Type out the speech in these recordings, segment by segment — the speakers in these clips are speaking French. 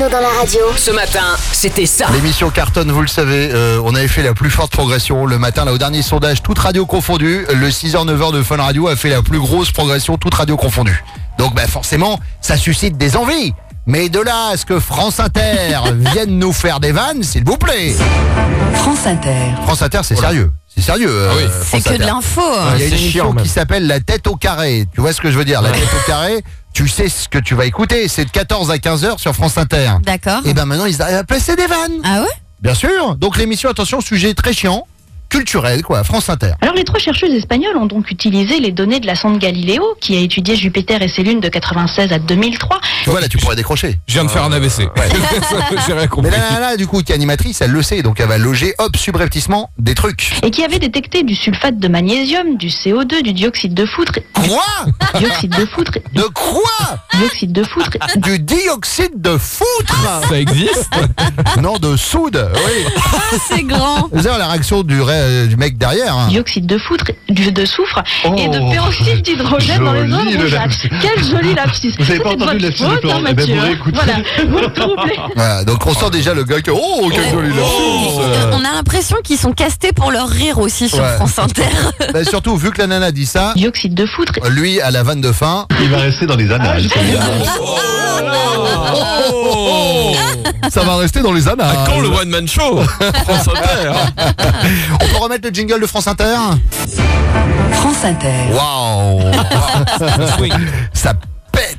Martineau dans la radio. Ce matin, c'était ça. L'émission cartonne, vous le savez, on avait fait la plus forte progression le matin, là au dernier sondage, toute radio confondue. Le 6h-9h de Fun Radio a fait la plus grosse progression, toute radio confondue. Donc forcément, ça suscite des envies. Mais de là à ce que France Inter vienne nous faire des vannes, s'il vous plaît. France Inter. France Inter, c'est sérieux. C'est sérieux. Oui. C'est que de l'info. Il y a une c'est émission chiant, même. qui s'appelle La Tête au Carré. Tu vois ce que je veux dire? La Tête au Carré, tu sais ce que tu vas écouter. C'est de 14 à 15h sur France Inter. D'accord. Et maintenant, ils arrivent à placer des vannes. Ah ouais? Bien sûr. Donc l'émission, attention, sujet très chiant, culturel, quoi, France Inter. Alors les trois chercheuses espagnoles ont donc utilisé les données de la sonde Galileo qui a étudié Jupiter et ses lunes de 96 à 2003 Tu vois, là, tu pourrais décrocher. Je viens de faire un AVC. J'ai rien compris. Mais là, du coup, qui est animatrice, elle le sait, donc elle va loger, subrepticement, des trucs. et qui avait détecté du sulfate de magnésium, du CO2, du dioxyde de foutre, Quoi? dioxyde de foutre, De quoi? dioxyde de foutre, Du dioxyde de foutre? Ça existe? Non, de soude, oui. C'est grand. Vous avez la réaction du mec derrière. Hein. dioxyde de foutre, de soufre et de peroxyde d'hydrogène dans les zones joli, le rougeâtres. Quel joli lapsus. Vous avez pas C'est de entendu le votre lapsus de faute, Florent. hein, Eh ben, Mathieu, vous hein. réécoutez. Voilà, vous me troublez. Voilà, donc on sent déjà le gars qui... Oh, quel joli lapsus. On a l'impression qu'ils sont castés pour leur rire aussi sur Ouais. France Inter. Surtout, vu que la nana dit ça, Dioxyde de foutre, lui, à la vanne de fin... Il va rester dans les annales. Ça va rester dans les annales. Quand le One Man Show? France Inter. On peut remettre le jingle de France Inter? France Inter. Waouh. Oui. Ça pète.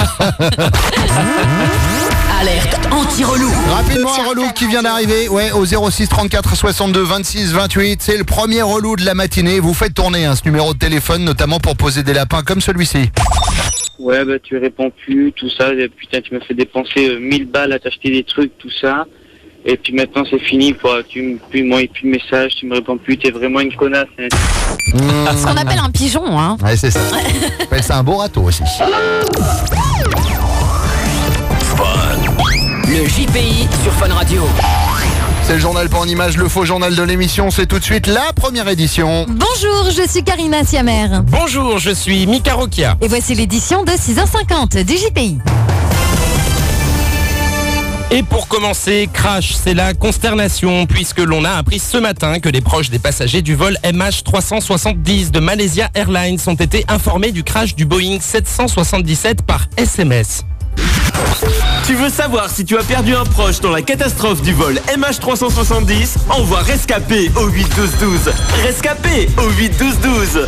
Alerte anti-relou. Rapidement, un relou qui vient d'arriver. Ouais, au 06 34 62 26 28. C'est le premier relou de la matinée. Vous faites tourner ce numéro de téléphone, notamment pour poser des lapins comme celui-ci. Ouais, bah tu réponds plus, tout ça. Et putain, tu m'as fait dépenser 1000 balles à t'acheter des trucs, tout ça. Et puis maintenant c'est fini, quoi. Tu m'envoies plus de messages, tu me réponds plus. T'es vraiment une connasse. Hein. Ce qu'on appelle un pigeon, hein. Ouais, c'est ça. C'est un beau râteau aussi. Le JPI sur Fun Radio. C'est le journal pas en images, le faux journal de l'émission. C'est tout de suite la première édition. Bonjour, je suis Karina Siamer. Bonjour, je suis Mika Rokia. Et voici l'édition de 6h50 du JPI. Et pour commencer, crash, c'est la consternation puisque l'on a appris ce matin que les proches des passagers du vol MH370 de Malaysia Airlines ont été informés du crash du Boeing 777 par SMS. Tu veux savoir si tu as perdu un proche dans la catastrophe du vol MH370? Envoie Rescapé au 81212. Rescapé au 81212.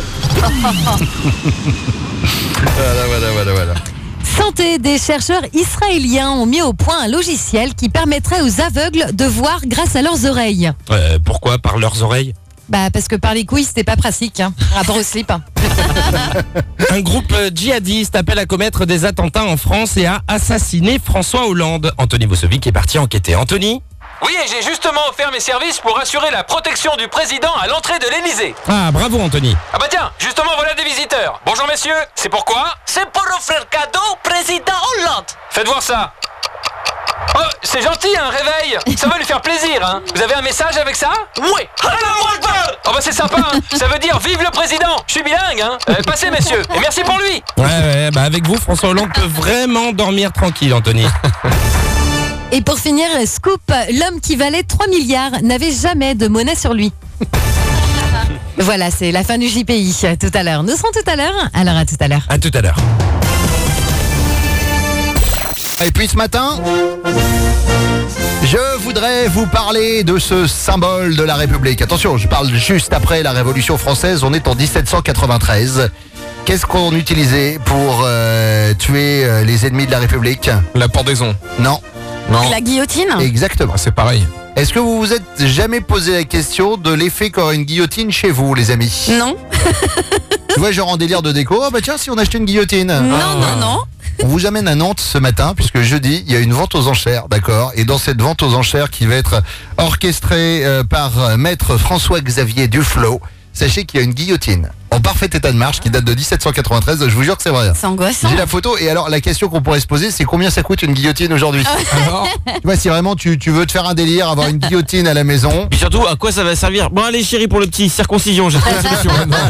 Voilà. Santé, des chercheurs israéliens ont mis au point un logiciel qui permettrait aux aveugles de voir grâce à leurs oreilles. Pourquoi? Par leurs oreilles? Parce que par les couilles, c'était pas pratique, hein, rapport au slip. Un groupe djihadiste appelle à commettre des attentats en France et à assassiner François Hollande. Anthony Boussovic est parti enquêter. Anthony? Oui, et j'ai justement offert mes services pour assurer la protection du président à l'entrée de l'Elysée. Ah, bravo Anthony. Ah bah tiens, justement voilà des visiteurs. Bonjour messieurs, c'est pourquoi? C'est pour offrir cadeau président Hollande. Faites voir ça. Oh, c'est gentil, un réveil. Ça va lui faire plaisir, hein. Vous avez un message avec ça? Oui. Oh bah c'est sympa, hein. Ça veut dire vive le président. Je suis bilingue, hein. Passez messieurs, et merci pour lui. Ouais, avec vous, François Hollande peut vraiment dormir tranquille, Anthony. Et pour finir, scoop, l'homme qui valait 3 milliards n'avait jamais de monnaie sur lui. Voilà, c'est la fin du JPI. Tout à l'heure. Nous serons tout à l'heure. Alors à tout à l'heure. À tout à l'heure. Et puis ce matin, je voudrais vous parler de ce symbole de la République. Attention, je parle juste après la Révolution française, on est en 1793. Qu'est-ce qu'on utilisait pour tuer les ennemis de la République? La pendaison. Non. La guillotine? Exactement. C'est pareil. Est-ce que vous vous êtes jamais posé la question de l'effet qu'aurait une guillotine chez vous, les amis? Non. Tu vois, genre en délire de déco, ah bah tiens, si on achetait une guillotine. Non. On vous amène à Nantes ce matin, puisque jeudi, il y a une vente aux enchères, d'accord? Et dans cette vente aux enchères qui va être orchestrée par maître François-Xavier Duflo, sachez qu'il y a une guillotine en parfait état de marche qui date de 1793. Je vous jure que c'est vrai. C'est angoissant. J'ai la photo et alors la question qu'on pourrait se poser, c'est combien ça coûte une guillotine aujourd'hui? Alors, tu vois, si vraiment tu veux te faire un délire, avoir une guillotine à la maison. Puis surtout, à quoi ça va servir? Bon, allez, chérie, pour le petit, circoncision, j'ai trouvé une solution.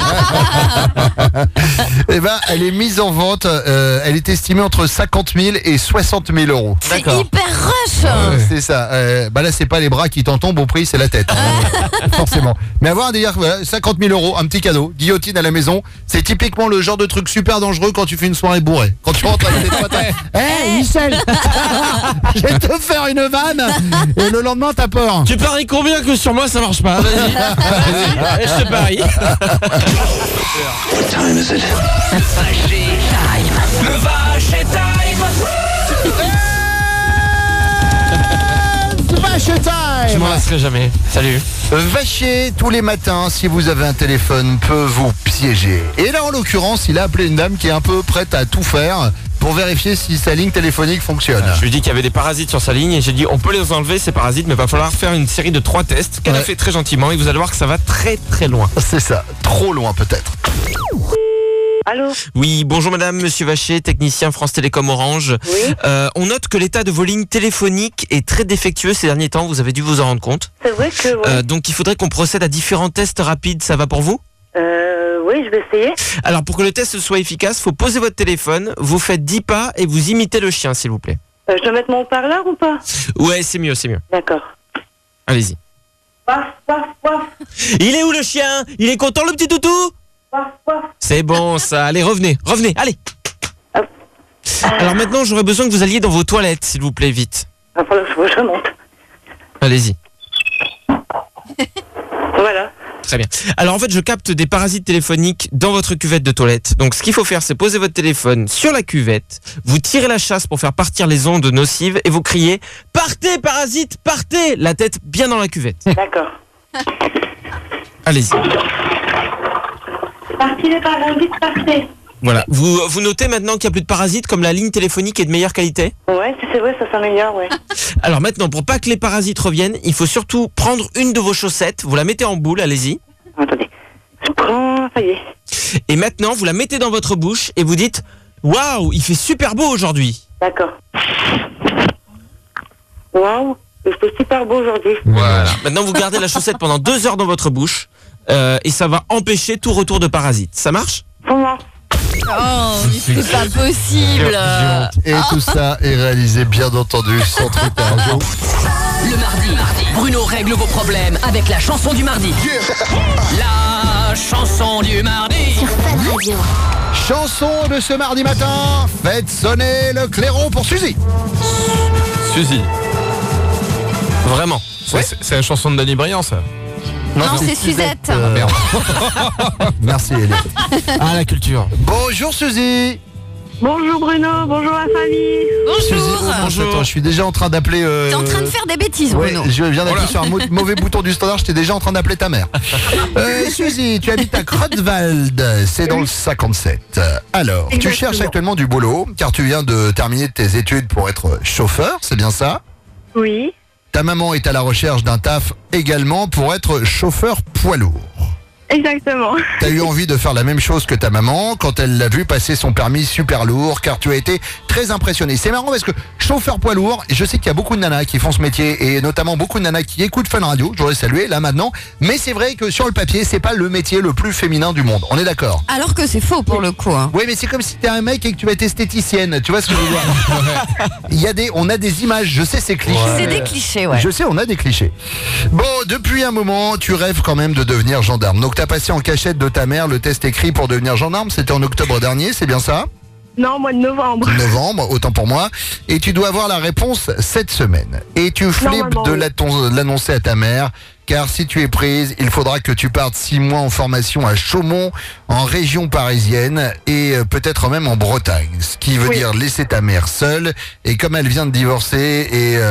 Eh ben, elle est mise en vente. Elle est estimée entre 50 000 et 60 000 euros. C'est hyper rush. C'est ça. Là, c'est pas les bras qui t'en tombent au prix, c'est la tête. Forcément. Mais avoir un délire, voilà, 50 000 euros, un petit cadeau, guillotine à la maison, c'est typiquement le genre de truc super dangereux quand tu fais une soirée bourrée. Quand tu rentres avec tes potes. Hey, Michel, je vais te faire une vanne et le lendemain t'as peur. Tu paries combien que sur moi ça marche pas? Vas-y, vas-y, je te parie. What time is it? Vacher time. Le Vacher time. Vacher time. Je m'en lasserai jamais. Salut. Vacher tous les matins, si vous avez un téléphone, peut vous piéger. Et là, en l'occurrence, il a appelé une dame qui est un peu prête à tout faire pour vérifier si sa ligne téléphonique fonctionne. Je lui ai dit qu'il y avait des parasites sur sa ligne et j'ai dit on peut les enlever ces parasites, mais il va falloir faire une série de 3 tests qu'elle a fait très gentiment et vous allez voir que ça va très très loin. C'est ça, trop loin peut-être. Allô? Oui, bonjour madame, monsieur Vacher, technicien France Télécom Orange. Oui. On note que l'état de vos lignes téléphoniques est très défectueux ces derniers temps, vous avez dû vous en rendre compte. C'est vrai que... Donc il faudrait qu'on procède à différents tests rapides, ça va pour vous? Oui, je vais essayer. Alors pour que le test soit efficace, faut poser votre téléphone, vous faites 10 pas et vous imitez le chien s'il vous plaît. Je dois mettre mon haut-parleur ou pas? Ouais, c'est mieux, c'est mieux. D'accord. Allez-y. Paf, paf, paf, Il est où le chien? Il est content le petit toutou? paf, paf. C'est bon ça, allez revenez, allez. Hop. Alors maintenant j'aurais besoin que vous alliez dans vos toilettes s'il vous plaît, vite. Il va falloir que je monte. Allez-y. Voilà. Très bien. Alors en fait je capte des parasites téléphoniques dans votre cuvette de toilette. Donc ce qu'il faut faire c'est poser votre téléphone sur la cuvette, vous tirez la chasse pour faire partir les ondes nocives et vous criez « Partez parasites, partez !» La tête bien dans la cuvette. D'accord. Allez-y. Partez les parasites, partez. Voilà. Vous notez maintenant qu'il n'y a plus de parasites comme la ligne téléphonique est de meilleure qualité? Ouais, si c'est vrai, ça s'améliore, ouais. Alors maintenant, pour pas que les parasites reviennent, il faut surtout prendre une de vos chaussettes, vous la mettez en boule, allez-y. Attendez. Je prends... Ça y est. Et maintenant, vous la mettez dans votre bouche et vous dites « Waouh, il fait super beau aujourd'hui !» D'accord. Waouh, il fait super beau aujourd'hui. Voilà. Maintenant, vous gardez la chaussette pendant 2 heures dans votre bouche et ça va empêcher tout retour de parasites. Ça marche? Comment? Oh, mais c'est pas possible. Et tout ça est réalisé bien entendu sans trucage. Le mardi, Bruno règle vos problèmes avec la chanson du mardi. La chanson du mardi. Sur Fun Radio. Chanson de ce mardi matin, faites sonner le clairon pour Suzy. Suzy. Vraiment. C'est la chanson de Danny Briand, ça. Non, c'est Suzette. Merde. Merci Elie. Ah, la culture. Bonjour Suzy. Bonjour Bruno, bonjour la famille. Bonjour. Attends, je suis déjà en train d'appeler... T'es en train de faire des bêtises, Ouais, Bruno. je viens d'appuyer sur un mauvais bouton du standard, j'étais déjà en train d'appeler ta mère. Suzy, tu habites à Creutzwald, c'est dans le 57. Alors, tu Exactement. cherches actuellement du boulot, car tu viens de terminer tes études pour être chauffeur, c'est bien ça? Oui. Ta maman est à la recherche d'un taf également pour être chauffeur poids lourd. Exactement. T'as eu envie de faire la même chose que ta maman quand elle l'a vu passer son permis super lourd, car tu as été très impressionné. C'est marrant parce que chauffeur poids lourd, et je sais qu'il y a beaucoup de nanas qui font ce métier, et notamment beaucoup de nanas qui écoutent Fun Radio, je voudrais saluer là maintenant, mais c'est vrai que sur le papier, c'est pas le métier le plus féminin du monde, on est d'accord? Alors que c'est faux pour le coup. Hein. Oui, mais c'est comme si t'es un mec et que tu vas être esthéticienne, tu vois ce que je veux dire? On a des images, je sais c'est cliché. C'est des clichés, ouais. Je sais, on a des clichés. Bon, depuis un moment, tu rêves quand même de devenir gendarme. Donc t'as passé en cachette de ta mère le test écrit pour devenir gendarme, c'était en octobre dernier, c'est bien ça? Non, mois de novembre. Novembre, autant pour moi. Et tu dois avoir la réponse cette semaine. Et tu flippes de l'annoncer à ta mère, car si tu es prise, il faudra que tu partes 6 mois en formation à Chaumont, en région parisienne, et peut-être même en Bretagne. Ce qui veut dire laisser ta mère seule, et comme elle vient de divorcer,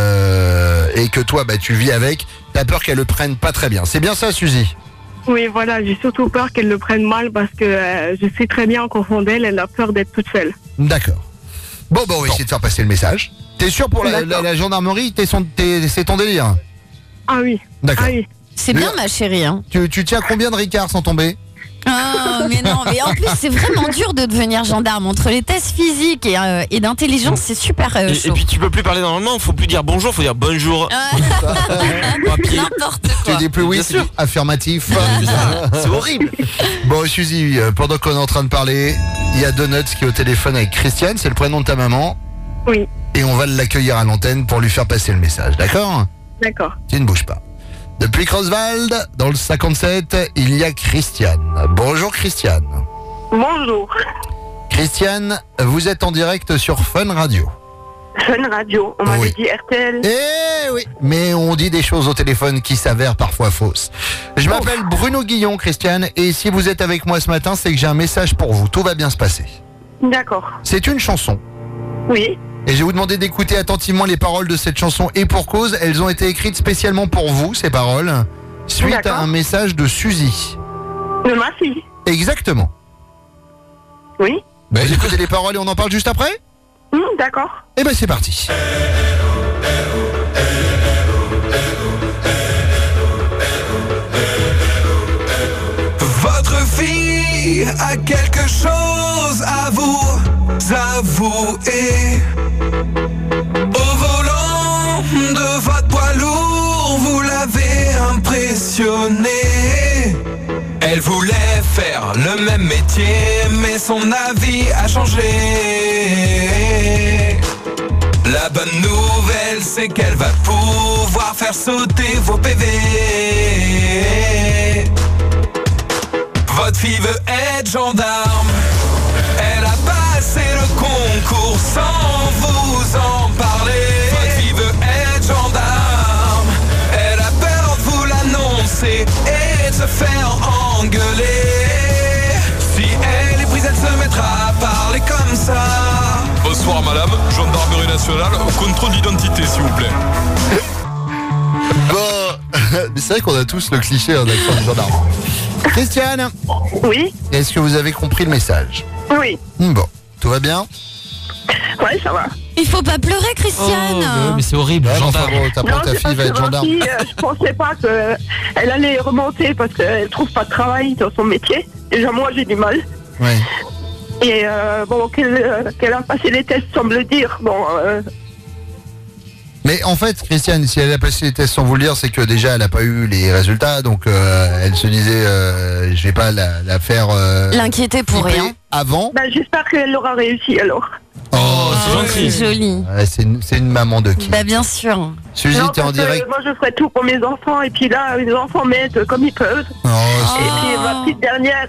et que toi, tu vis avec, t'as peur qu'elle le prenne pas très bien. C'est bien ça, Suzy? Oui, voilà, j'ai surtout peur qu'elle le prenne mal parce que je sais très bien qu'au fond d'elle, elle a peur d'être toute seule. D'accord. Bon, on va essayer de faire passer le message. T'es sûr pour la gendarmerie, c'est ton délire? Ah oui. D'accord. Ah oui. C'est bien, ma chérie. Hein. Tu tiens combien de Ricard sans tomber? Ah, mais non, mais en plus, c'est vraiment dur de devenir gendarme. Entre les tests physiques et d'intelligence, c'est super Et chaud. puis tu peux plus parler normalement, faut plus dire bonjour, faut dire bonjour. N'importe quoi. Tu dis plus oui, Bien tu sûr. dis affirmatif. C'est horrible. Bon, Suzy, pendant qu'on est en train de parler, il y a Donuts qui est au téléphone avec Christiane, c'est le prénom de ta maman. Oui, Et on va l'accueillir à l'antenne pour lui faire passer le message, d'accord? d'accord. Tu ne bouges pas. Depuis Croswald, dans le 57, il y a Christiane. Bonjour Christiane. Bonjour. Christiane, vous êtes en direct sur Fun Radio. Fun Radio, on m'avait dit RTL. Eh oui, mais on dit des choses au téléphone qui s'avèrent parfois fausses. Je m'appelle Bruno Guillon, Christiane, et si vous êtes avec moi ce matin, c'est que j'ai un message pour vous. Tout va bien se passer. D'accord. C'est une chanson. Oui. Et je vais vous demander d'écouter attentivement les paroles de cette chanson, et pour cause, elles ont été écrites spécialement pour vous, ces paroles, suite à un message de Suzy. De ma fille. Exactement. Oui. Vous écoutez les paroles et on en parle juste après? D'accord. Eh ben c'est parti. Votre fille a quelque chose à vous avouer. Au volant de votre poids lourd, vous l'avez impressionnée. Elle voulait faire le même métier, mais son avis a changé. La bonne nouvelle, c'est qu'elle va pouvoir faire sauter vos PV. Votre fille veut être gendarme. Elle a passé le concours sans vous en parler. Votre fille veut être gendarme. Elle a peur de vous l'annoncer et de se faire engueuler. Si elle est prise, elle se mettra à parler comme ça. Bonsoir madame, gendarmerie nationale, contrôle d'identité s'il vous plaît. Bon, mais c'est vrai qu'on a tous le cliché d'accent de gendarme. Christiane. Oui. Est-ce que vous avez compris le message? Oui. Bon, tout va bien? Ouais, ça va. Il faut pas pleurer, Christiane. Mais c'est horrible, Ouais, gendarme. enfin bon, t'apprends ta fille va être gendarme. Je pensais pas qu'elle allait remonter parce qu'elle trouve pas de travail dans son métier. Déjà, moi, j'ai du mal. Ouais. Et bon, qu'elle a passé les tests, semble dire. Bon. Mais en fait, Christiane, si elle a passé les tests sans vous le dire, c'est que déjà elle n'a pas eu les résultats, donc elle se disait, je vais pas la faire L'inquiéter pour flipper rien. avant. Ben, j'espère qu'elle l'aura réussi alors. Oh, C'est joli. Ouais, c'est une maman de qui? Bah bien sûr. Suzy, Non, t'es en parce que direct. moi, je ferai tout pour mes enfants. Et puis là, les enfants m'aident comme ils peuvent. Oh, Et puis ma petite dernière.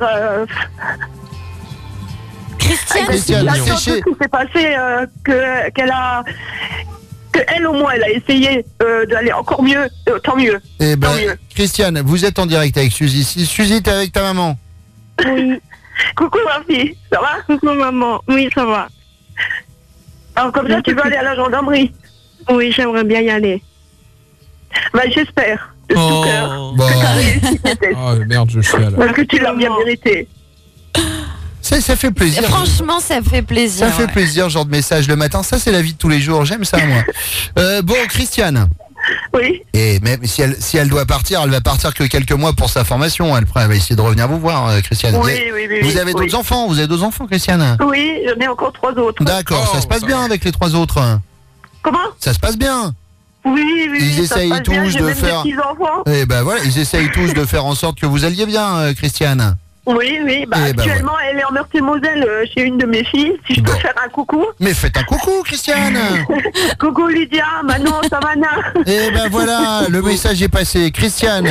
Christiane, Christiane, la chose séchez. qui s'est passé, qu'elle a. Elle au moins, elle a essayé d'aller encore mieux, tant mieux. Eh ben, Tant mieux. Christiane, vous êtes en direct avec Suzy. Si Suzy, t'es avec ta maman. Oui. Coucou ma fille, ça va? Coucou maman, oui ça va. Alors comme ça tu veux aller à la gendarmerie? Oui, j'aimerais bien y aller. Ben j'espère, de tout cœur, Bon. que tu as réussi tes tests. Oh merde, je chiale. Parce que tu l'as bien mérité. Ça fait plaisir. franchement, ça fait plaisir. Ça fait ouais. plaisir, genre de message le matin. Ça, c'est la vie de tous les jours. J'aime ça, moi. Bon, Christiane. Oui. Et même si elle doit partir, elle va partir que quelques mois pour sa formation. Elle va essayer de revenir vous voir, Christiane. Oui, oui. Vous avez d'autres enfants? Vous avez d'autres enfants, Christiane? Oui, j'en ai encore 3 autres. D'accord, ça se passe bien avec les 3 autres. Comment? Ça se passe bien. Oui, Ils ça se essayent passe bien, tous j'ai de même faire. des petits-enfants. Et ben voilà, ils essayent tous de faire en sorte que vous alliez bien, Christiane. Oui, bah, Eh ben, actuellement elle est en Meurthe-et-Moselle chez une de mes filles. Si je peux faire un coucou. Mais faites un coucou, Christiane. Coucou Lydia, Manon, Savannah. Et ben voilà, le message est passé. Christiane.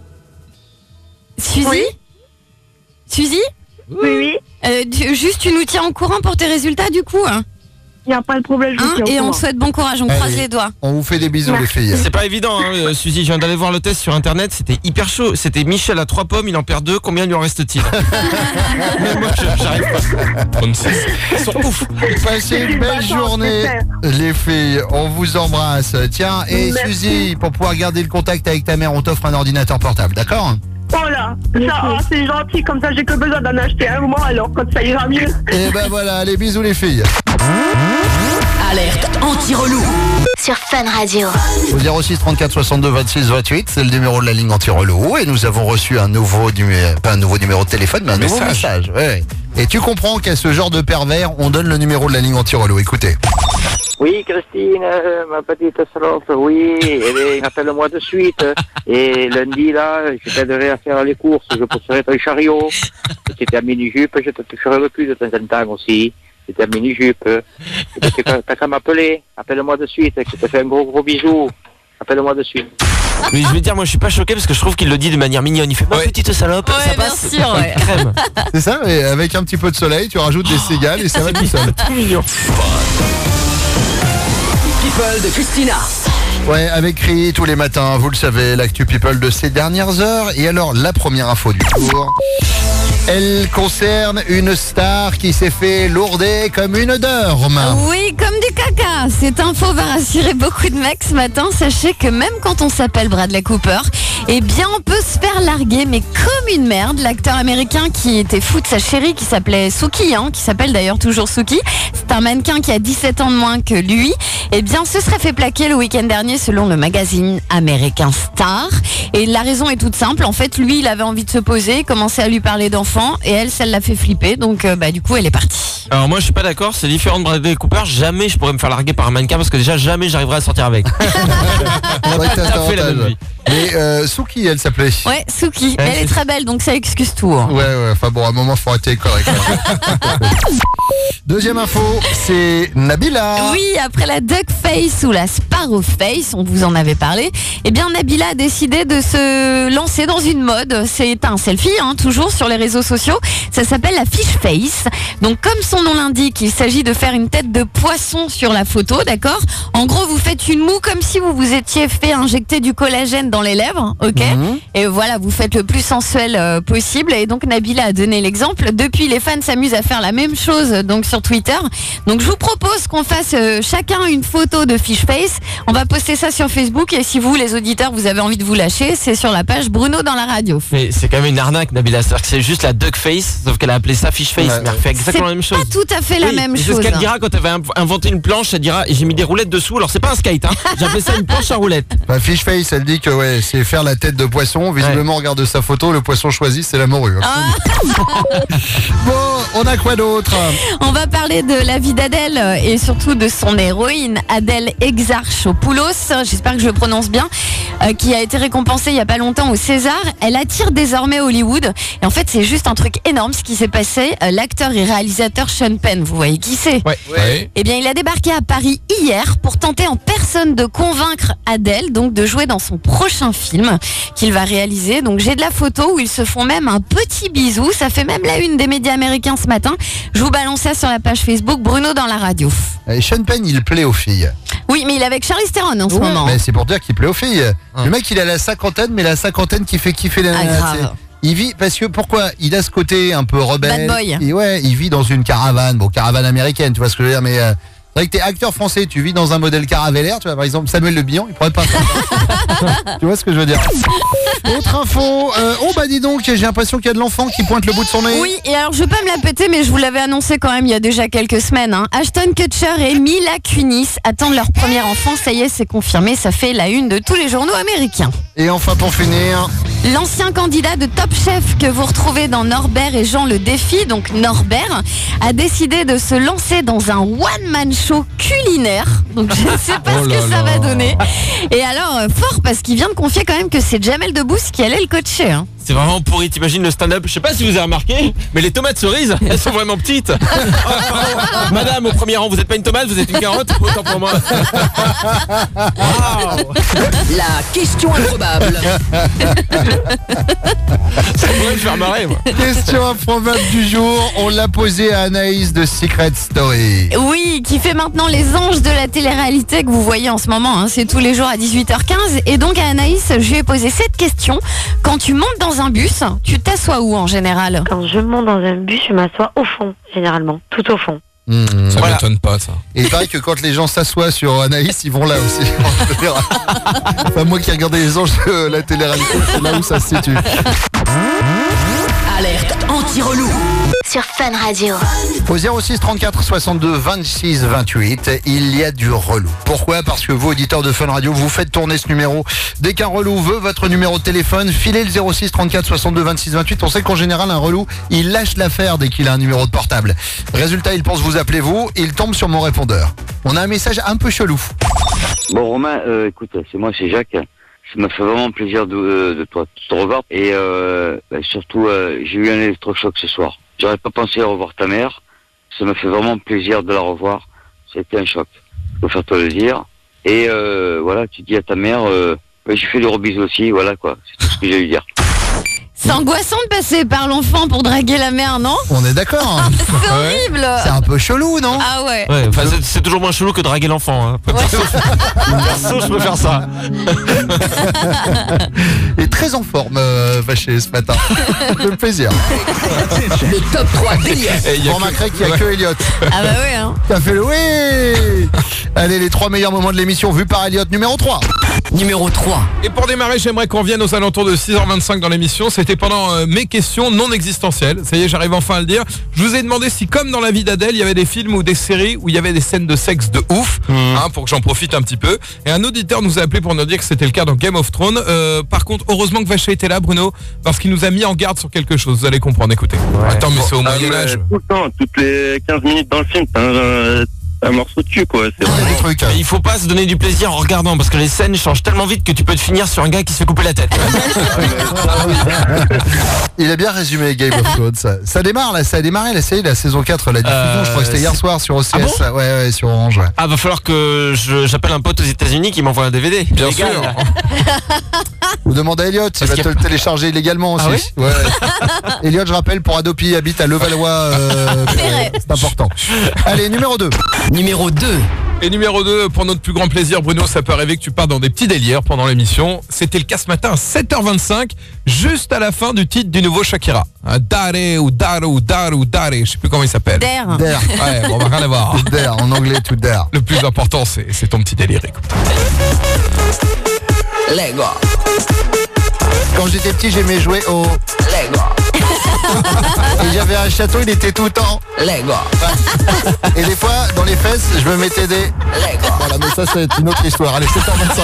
Suzy Oui. Suzy Oui. Juste, tu nous tiens au courant pour tes résultats, du coup. Hein Il n'y a pas de problème, je vous tiens au et on courant. te souhaite bon courage, on Allez. croise les doigts. On vous fait des bisous, les filles. C'est pas évident, hein, Suzy. Je viens d'aller voir le test sur internet, c'était hyper chaud. C'était Michel à 3 pommes, il en perd 2. Combien lui en reste-t-il? Mais moi, j'arrive pas. 36. Ils sont ouf. Passez une belle journée, les filles. On vous embrasse. Tiens, et Merci. Suzy, pour pouvoir garder le contact avec ta mère, on t'offre un ordinateur portable, d'accord? Voilà, ça, c'est gentil, comme ça j'ai que besoin d'en acheter un mois, alors quand ça ira mieux. Et ben voilà, les bisous, les filles. Alerte anti-relou. Sur sur Fun Radio. Au 06 34 62 26 28, c'est le numéro de la ligne anti-relou. Et nous avons reçu un nouveau numéro, pas un nouveau numéro de téléphone, mais un nouveau message. Ouais. Et tu comprends qu'à ce genre de pervers, on donne le numéro de la ligne anti-relou. Écoutez. Oui, Christine, ma petite salope, oui, appelle-moi de suite. Et lundi, là, je t'aiderai à faire les courses, je pousserai ton chariot. Si t'es en mini-jupe, je te toucherai le cul de temps en temps aussi. Si t'es en mini-jupe, t'as qu'à m'appeler. Appelle-moi de suite, je te fais un gros bisou. Appelle-moi de suite. Mais je vais dire, moi je suis pas choqué parce que je trouve qu'il le dit de manière mignonne. Il fait ma petite salope, ça passe. Bien sûr, ouais. Crème. C'est ça, et avec un petit peu de soleil, tu rajoutes des cigales et ça va tout seul. Tout mignon. People de Christina. Ouais, avec Cri tous les matins, vous le savez, l'actu people de ces dernières heures. Et alors, la première info du jour, elle concerne une star qui s'est fait lourder comme une dorme. Oui, comme du caca. Cette info va rassurer beaucoup de mecs ce matin. Sachez que même quand on s'appelle Bradley Cooper, eh bien on peut se faire larguer, mais comme une merde. L'acteur américain qui était fou de sa chérie, qui s'appelait Suki, qui s'appelle d'ailleurs toujours Suki, c'est un mannequin qui a 17 ans de moins que lui, eh bien se serait fait plaquer le week-end dernier selon le magazine américain Star. Et la raison est toute simple. En fait, lui, il avait envie de se poser, commencer à lui parler d'enfants, et elle, ça l'a fait flipper. Donc, du coup, elle est partie. Alors moi je suis pas d'accord, c'est différent de Bradley Cooper. Jamais je pourrais me faire larguer par un mannequin parce que déjà jamais j'arriverai à sortir avec. Fait la même vie. Mais Suki, elle s'appelait. Ouais, Suki. Elle est très belle, donc ça excuse tout. Ouais, enfin bon, à un moment, faut arrêter correct. Deuxième info, c'est Nabila. Oui, après la duck face ou la sparrow face, on vous en avait parlé, eh bien Nabila a décidé de se lancer dans une mode. C'est un selfie, toujours sur les réseaux sociaux. Ça s'appelle la fish face. Donc comme son nom l'indique, il s'agit de faire une tête de poisson sur la photo, d'accord ? En gros, vous faites une moue comme si vous vous étiez fait injecter du collagène dans les lèvres, ok ? Et voilà, vous faites le plus sensuel possible. Et donc Nabila a donné l'exemple. Depuis, les fans s'amusent à faire la même chose donc sur Twitter. Donc je vous propose qu'on fasse chacun une photo de fish face. On va poster ça sur Facebook. Et si vous, les auditeurs, vous avez envie de vous lâcher, c'est sur la page Bruno dans la radio. Mais c'est quand même une arnaque, Nabila. C'est-à-dire que c'est juste la duck face, sauf qu'elle a appelé ça fish face. Mais elle fait exactement la même chose. C'est pas tout à fait la même chose. C'est ce qu'elle dira quand elle va inventer une planche. Elle dira, j'ai mis des roulettes dessous. Alors c'est pas un skate, j'ai appelé ça une planche à roulettes. Fish face, elle dit que c'est faire la tête de poisson. Visiblement, on regarde sa photo, le poisson choisi, c'est la morue. Bon, on a quoi d'autre ? On va parler de la vie d'Adèle et surtout de son héroïne, Adèle Exarchopoulos, j'espère que je le prononce bien, qui a été récompensée il n'y a pas longtemps au César. Elle attire désormais Hollywood. Et en fait, c'est juste un truc énorme ce qui s'est passé. L'acteur et réalisateur Sean Penn, vous voyez qui c'est ? Ouais. Eh bien, il a débarqué à Paris hier pour tenter en personne de convaincre Adèle donc de jouer dans son prochain film qu'il va réaliser. Donc, j'ai de la photo où ils se font même un petit bisou. Ça fait même la une des médias américains ce matin. Je vous balance ça sur la page Facebook Bruno dans la radio. Et Sean Penn, il plaît aux filles. Oui, mais il est avec Charlize Theron en ce moment. Mais c'est pour dire qu'il plaît aux filles. Le mec, il a la cinquantaine, mais la cinquantaine qui fait kiffer les nanas. Il vit, parce que pourquoi ? Il a ce côté un peu rebelle. Bad boy. Et il vit dans une caravane. Bon, caravane américaine, tu vois ce que je veux dire, mais c'est vrai que t'es acteur français, tu vis dans un modèle caravelaire, tu vois, par exemple Samuel Le Bihan, il pourrait pas faire. Tu vois ce que je veux dire ? Autre info, dis donc, j'ai l'impression qu'il y a de l'enfant qui pointe le bout de son nez. Oui, et alors je veux pas me la péter, mais je vous l'avais annoncé quand même il y a déjà quelques semaines. Ashton Kutcher et Mila Kunis attendent leur premier enfant, ça y est, c'est confirmé, ça fait la une de tous les journaux américains. Et enfin pour finir, l'ancien candidat de Top Chef que vous retrouvez dans Norbert et Jean le défi, donc Norbert, a décidé de se lancer dans un one-man show culinaire. Donc je ne sais pas ce que ça va donner. Et alors, fort, parce qu'il vient de confier quand même que c'est Jamel Debbouze qui allait le coacher. C'est vraiment pourri, t'imagines le stand-up. Je sais pas si vous avez remarqué, mais les tomates cerises, elles sont vraiment petites. Madame, au premier rang, vous êtes pas une tomate, vous êtes une carotte. Autant pour moi. Wow. La question improbable. Ça pourrait me faire marrer, moi. Question improbable du jour, on l'a posée à Anaïs de Secret Story. Oui, qui fait maintenant les anges de la télé-réalité que vous voyez en ce moment. C'est tous les jours à 18h15. Et donc à Anaïs, je lui ai posé cette question. Quand tu montes dans un bus, tu t'assois où en général ? Quand je monte dans un bus, je m'assois au fond, généralement, tout au fond. Ça m'étonne pas, ça. Et il paraît que quand les gens s'assoient sur Anaïs, ils vont là aussi. Enfin, moi qui regardais les anges de la télé-réalité, c'est là où ça se situe. Alerte anti-relou. sur Fun Radio. Au 06 34 62 26 28, il y a du relou. Pourquoi ? Parce que vous, auditeurs de Fun Radio, vous faites tourner ce numéro. Dès qu'un relou veut votre numéro de téléphone, filez le 06 34 62 26 28. On sait qu'en général, un relou, il lâche l'affaire dès qu'il a un numéro de portable. Résultat, il pense vous appeler vous, il tombe sur mon répondeur. On a un message un peu chelou. Bon Romain, écoute, c'est Jacques. Ça m'a fait vraiment plaisir de te revoir. Et surtout, j'ai eu un électrochoc ce soir. J'aurais pas pensé à revoir ta mère. Ça m'a fait vraiment plaisir de la revoir. C'était un choc. Je préfère te le dire. Et voilà, tu dis à ta mère, je fais des gros bisous aussi. Voilà quoi, c'est tout ce que j'ai à lui dire. C'est angoissant de passer par l'enfant pour draguer la mère, non? On est d'accord. C'est horrible. C'est un peu chelou, non? Ah ouais. Enfin, c'est toujours moins chelou que draguer l'enfant. Hein. Perso, je peux faire ça. Il est très en forme, Vaché, ce matin. Le plaisir. Le top 3 d'Eliott. On remarquerait qu'il n'y a que Elliott. Ah bah oui, hein. T'as fait le oui. Allez, les 3 meilleurs moments de l'émission vus par Elliott. Numéro 3. Numéro 3. Et pour démarrer, j'aimerais qu'on vienne aux alentours de 6h25 dans l'émission. C'était pendant mes questions non existentielles. Ça y est, j'arrive enfin à le dire. Je vous ai demandé si, comme dans la vie d'Adèle, il y avait des films ou des séries où il y avait des scènes de sexe de ouf, pour que j'en profite un petit peu. Et un auditeur nous a appelé pour nous dire que c'était le cas dans Game of Thrones. Par contre, heureusement que Vaché était là, Bruno, parce qu'il nous a mis en garde sur quelque chose. Vous allez comprendre, écoutez. Ouais. Attends, mais c'est au Moyen-Âge. Tout le temps, toutes les 15 minutes dans le film, t'as un morceau de cul, quoi. C'est des trucs. Il faut pas se donner du plaisir en regardant, parce que les scènes changent tellement vite que tu peux te finir sur un gars qui se fait couper la tête. Il a bien résumé Game of Thrones. Ça démarre là, ça a démarré la saison 4, la diffusion, je crois que c'était hier soir sur OCS. Ah bon ouais, sur Orange. Ouais. Ah, va falloir que j'appelle un pote aux États-Unis qui m'envoie un DVD. Bien légal. sûr. Ou demande à Elliott, il va te le télécharger illégalement aussi. Ah oui ouais. Elliott, je rappelle, pour Adopi, habite à Levallois. C'est important. Allez, numéro 2. Numéro 2. Et numéro 2, pour notre plus grand plaisir, Bruno, ça peut arriver que tu pars dans des petits délires pendant l'émission. C'était le cas ce matin à 7h25, juste à la fin du titre du nouveau Shakira. Dare ou Dare ou Dare ou Dare, je sais plus comment il s'appelle. Dare. Dare. Ouais, bon, on va rien avoir. Dare, en anglais, tout dare. Le plus important, c'est ton petit délire, écoute. Lego. Quand j'étais petit, j'aimais jouer au Lego. Et j'avais un château, il était tout le temps Lego. Et des fois, dans les fesses, je me mettais des Lego. Voilà, mais ça, c'est une autre histoire. Allez, 7h25.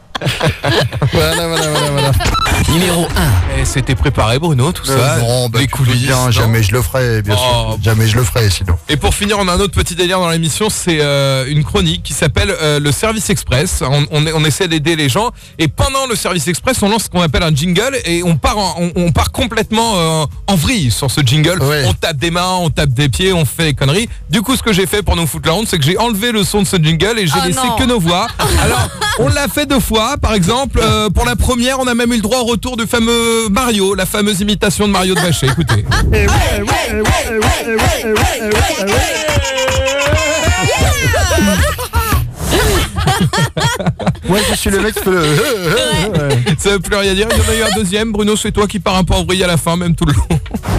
Voilà. Numéro 1. Et c'était préparé, Bruno, tout ça. Non, les coulisses. Bien, jamais je le ferai, bien sûr. Jamais je le ferai, sinon. Et pour finir, on a un autre petit délire dans l'émission, c'est une chronique qui s'appelle le Service Express. On essaie d'aider les gens. Et pendant le Service Express, on lance ce qu'on appelle un jingle et on part complètement en vrille sur ce jingle. Ouais. On tape des mains, on tape des pieds, on fait des conneries. Du coup, ce que j'ai fait pour nous foutre la honte, c'est que j'ai enlevé le son de ce jingle et j'ai laissé que nos voix. Alors, on l'a fait 2 fois. Par exemple, pour la première, on a même eu le droit au retour du fameux Mario, la fameuse imitation de Mario de Vaché. Écoutez. Ouais, je suis le mec qui fait le... Ça veut plus rien dire. Il y en a eu un deuxième. Bruno, c'est toi qui pars un peu en vrille à la fin, même tout le long.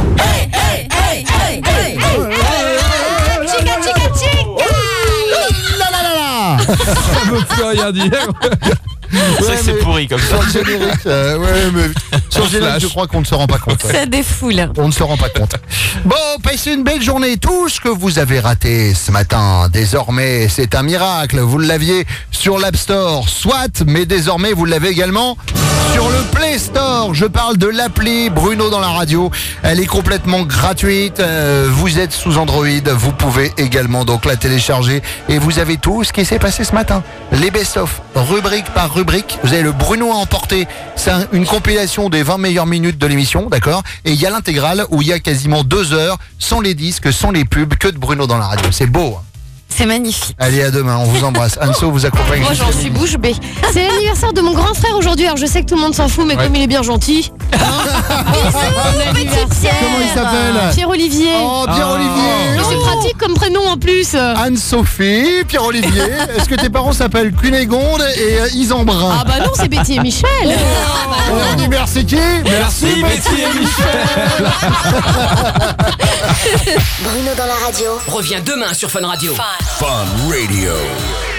Ça veut plus rien dire. C'est pourri comme ça. Sur le générique, sur le générique, je crois qu'on ne se rend pas compte. Ça défoule. On ne se rend pas compte. Bon, passez une belle journée. Tout ce que vous avez raté ce matin, désormais, c'est un miracle. Vous l'aviez sur l'App Store, soit, mais désormais, vous l'avez également sur le Play Store. Je parle de l'appli Bruno dans la radio. Elle est complètement gratuite. Vous êtes sous Android. Vous pouvez également donc la télécharger. Et vous avez tout ce qui s'est passé ce matin. Les best-of, rubrique par rubrique. Vous avez le Bruno à emporter. C'est une compilation des 20 meilleures minutes de l'émission, d'accord? Et il y a l'intégrale où il y a quasiment 2 heures, sans les disques, sans les pubs, que de Bruno dans la radio. C'est beau. C'est magnifique. Allez, à demain, on vous embrasse. Anso vous accompagne. Moi, j'en suis bouche bée. C'est l'anniversaire de mon grand frère aujourd'hui. Alors je sais que tout le monde s'en fout, mais comme il est bien gentil. Comment il s'appelle? Pierre-Olivier. Oh, Pierre-Olivier. C'est pratique comme prénom en plus. Anne-Sophie, Pierre-Olivier. Est-ce que tes parents s'appellent Cunégonde et Isambrin? Ah bah non, c'est Betty et Michel. On dit merci qui? Merci Betty et Michel. Bruno dans la radio Revient demain sur Fun Radio. Fun Radio.